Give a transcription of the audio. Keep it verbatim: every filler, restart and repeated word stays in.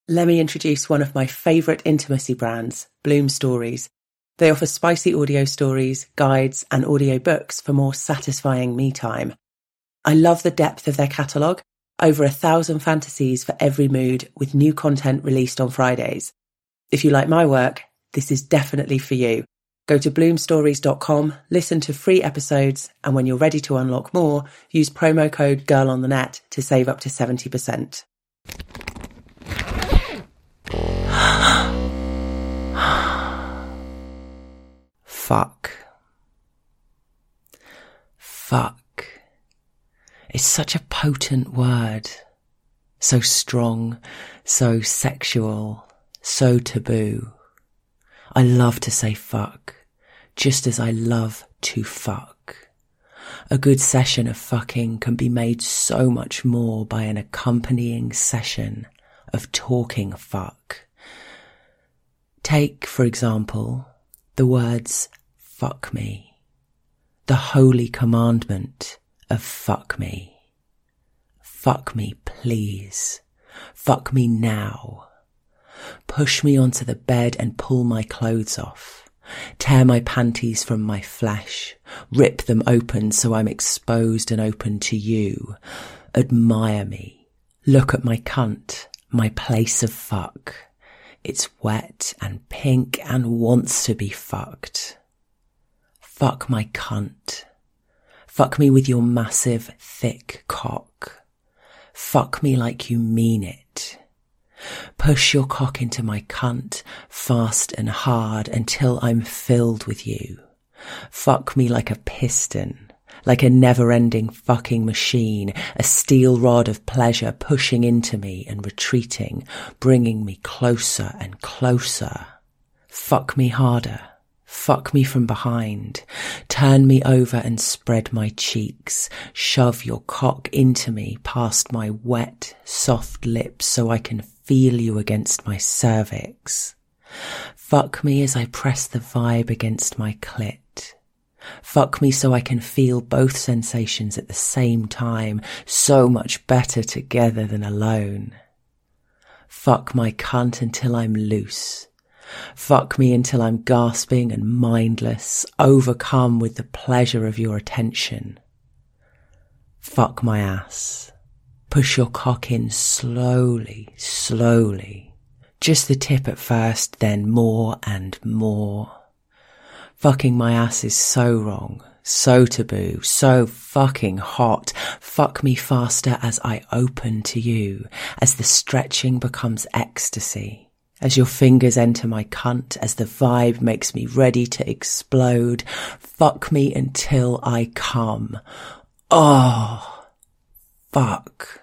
Let me introduce one of my favourite intimacy brands, Bloom Stories. They offer spicy audio stories, guides, and audio books for more satisfying me time. I love the depth of their catalogue, over a thousand fantasies for every mood, with new content released on Fridays. If you like my work, this is definitely for you. Go to bloom stories dot com, listen to free episodes, and when you're ready to unlock more, use promo code GIRLONTHENET to save up to seventy percent. Fuck. Fuck. It's such a potent word. So strong, so sexual, so taboo. I love to say fuck, just as I love to fuck. A good session of fucking can be made so much more by an accompanying session of talking fuck. Take, for example, the words fuck me, the holy commandment of fuck me. Fuck me, please. Fuck me now. Push me onto the bed and pull my clothes off. Tear my panties from my flesh. Rip them open so I'm exposed and open to you. Admire me. Look at my cunt, my place of fuck. It's wet and pink and wants to be fucked. Fuck my cunt. Fuck me with your massive, thick cock. Fuck me like you mean it. Push your cock into my cunt, fast and hard, until I'm filled with you. Fuck me like a piston, like a never-ending fucking machine, a steel rod of pleasure pushing into me and retreating, bringing me closer and closer. Fuck me harder. Fuck me from behind. Turn me over and spread my cheeks. Shove your cock into me past my wet, soft lips so I can feel you against my cervix. Fuck me as I press the vibe against my clit. Fuck me so I can feel both sensations at the same time, so much better together than alone. Fuck my cunt until I'm loose. Fuck me until I'm gasping and mindless, overcome with the pleasure of your attention. Fuck my ass. Push your cock in slowly, slowly. Just the tip at first, then more and more. Fucking my ass is so wrong, so taboo, so fucking hot. Fuck me faster as I open to you, as the stretching becomes ecstasy. As your fingers enter my cunt, as the vibe makes me ready to explode. Fuck me until I come. Oh, fuck.